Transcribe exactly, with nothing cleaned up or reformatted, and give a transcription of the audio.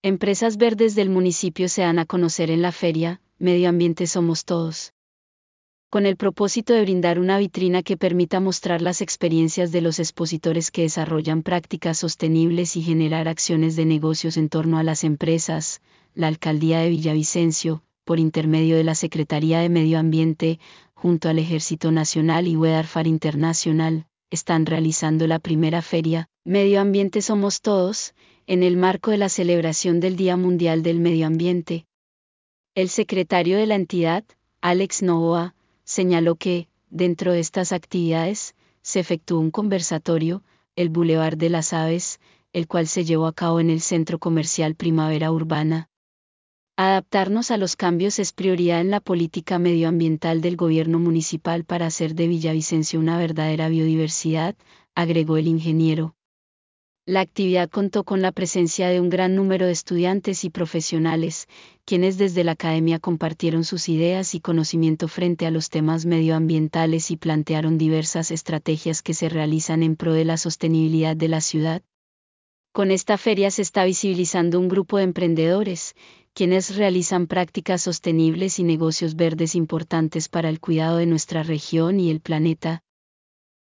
Empresas verdes del municipio se dan a conocer en la feria Medio Ambiente Somos Todos, con el propósito de brindar una vitrina que permita mostrar las experiencias de los expositores que desarrollan prácticas sostenibles y generar acciones de negocios en torno a las empresas. La Alcaldía de Villavicencio, por intermedio de la Secretaría de Medio Ambiente, junto al Ejército Nacional y Wedarfar Internacional, están realizando la primera feria Medio Ambiente Somos Todos, en el marco de la celebración del Día Mundial del Medio Ambiente. El secretario de la entidad, Alex Novoa, señaló que, dentro de estas actividades, se efectuó un conversatorio, el Boulevard de las Aves, el cual se llevó a cabo en el Centro Comercial Primavera Urbana. Adaptarnos a los cambios es prioridad en la política medioambiental del gobierno municipal para hacer de Villavicencio una verdadera biodiversidad, agregó el ingeniero. La actividad contó con la presencia de un gran número de estudiantes y profesionales, quienes desde la academia compartieron sus ideas y conocimiento frente a los temas medioambientales y plantearon diversas estrategias que se realizan en pro de la sostenibilidad de la ciudad. Con esta feria se está visibilizando un grupo de emprendedores, quienes realizan prácticas sostenibles y negocios verdes importantes para el cuidado de nuestra región y el planeta.